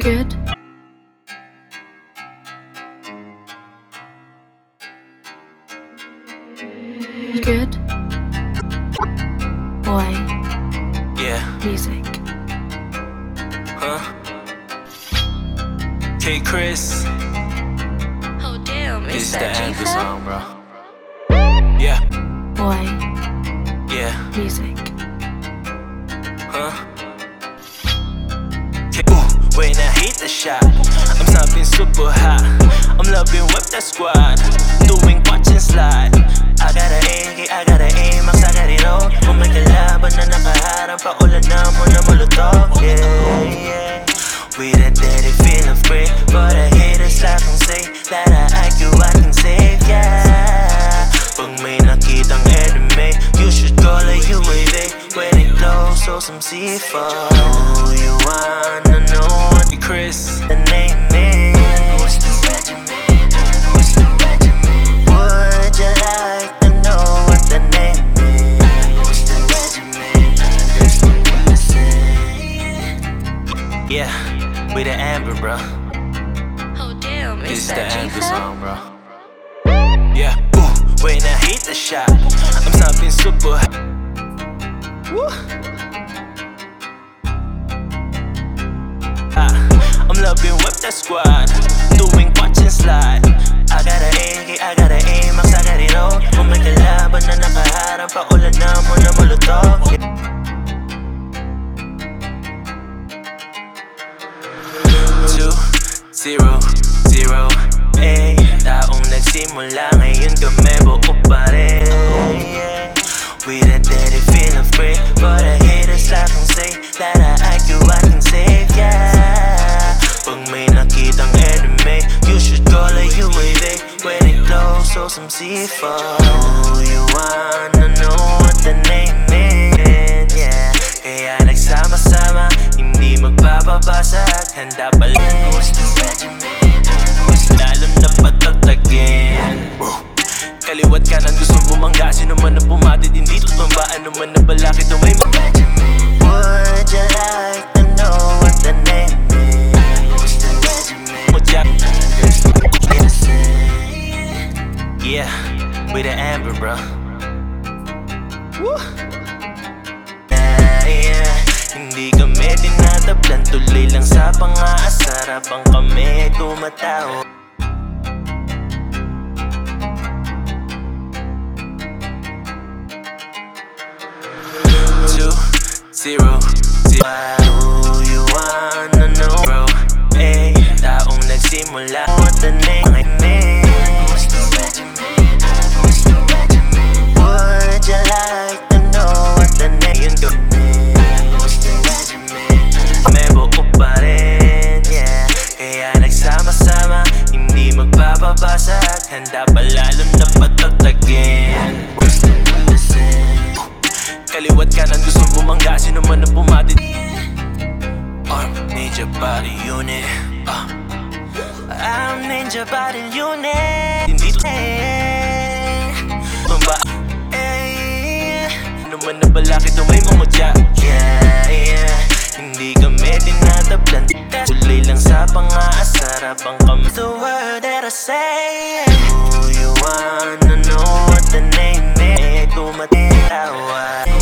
good? You good? Boy. Yeah. Music. Huh? K Chris. Oh damn, This is is the that end of the G-Fab? song, bro. Yeah. Boy. Yeah. Music. Huh? When I hit the shot, I'm something super hot. I'm loving with the squad, doing watch and slide. I gotta aim, I got it all. Kung may kalaban na nakaharap, paulan na mo na malutog. Yeah. With a daddy feel afraid, but I haters like kung say that I IQ I can save, yeah. Pag may nakitang enemy, you should call a UAV. When it blows, so some C4. Oh, you wanna know what Chris the name is? What's the regiment? What's the regiment? Would you like to know what the name is? What's the regiment? That's what I say. Yeah, with the Amber, bro. Oh damn, This is is the that end of the G-Fab? song, bro. Yeah, when I hit the shot, I'm something super hot. I'm loving with the squad, doing watch and slide. I gotta aim, I got it all. Kung may kalaban na nakaharap, paulan na mo na malutog. 2-0-0, eh. Taong nagsimula, ngayon kami buo pa rin, yeah. With a daddy feel afraid, but I haters like kung say that I IQ I can save, yeah. Pag may nakitang enemy, you should call a UAV. When it blows, so some C4. Oh, you wanna know what the name is? Yeah. Kaya nagsama-sama, hindi magpapabasag. Handa pala. What's the regiment? Lalam na patatagin. Kaliwat kanan gusto bumangga. Sino man ang bumati din dito tumba. Ano man na balakid o may regiment. Would you like to know what the name is? What's the regiment? Yeah, with the Amber, bro. Woo! Yeah. Hindi kami tinatablan, tuloy lang sa pangaasar habang kami tumatawa. 2-0-0. Oh, you wanna know, bro? Eh, taong nagsimula, what the name is? What's the regiment? What's the regiment? Would you like to know what the name is? What's the regiment? May buo pa rin, yeah. Kaya nagsama-sama, hindi magpapabasag. Handa palalam na patatagin. Kaliwat kanan gusto bumangga. Sino man ang bumati. Arm Ninja Body Unit. I'm Ninja Body Unit. Hindi Mamba. Ano man na balakid o may mamutya. Yeah. Hindi kami tinatablan, tuloy lang sa pangaasar habang kami. The word that I say. Oh, you wanna know what the name is? Tumatawag.